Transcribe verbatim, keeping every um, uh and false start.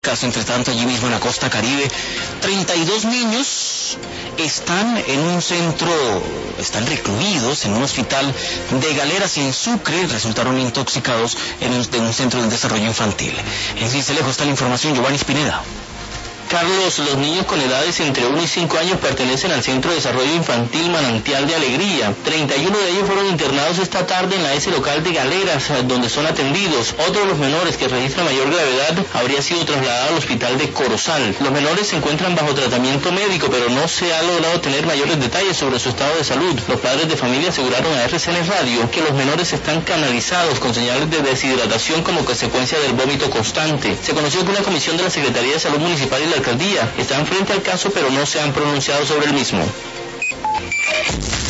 Caso, entre tanto, allí mismo en la costa Caribe, treinta y dos niños están en un centro, están recluidos en un hospital de Galeras en Sucre, resultaron intoxicados en un, de un centro de desarrollo infantil. En Cincelejo está la información, Giovanni Spineda. Carlos, los niños con edades entre uno y cinco años pertenecen al Centro de Desarrollo Infantil Manantial de Alegría. treinta y uno de ellos fueron internados esta tarde en la S local de Galeras, donde son atendidos. Otro de los menores que registra mayor gravedad habría sido trasladado al hospital de Corozal. Los menores se encuentran bajo tratamiento médico, pero no se ha logrado tener mayores detalles sobre su estado de salud. Los padres de familia aseguraron a R C N Radio que los menores están canalizados con señales de deshidratación como consecuencia del vómito constante. Se conoció que una comisión de la Secretaría de Salud Municipal y la alcaldía están frente al caso, pero no se han pronunciado sobre el mismo.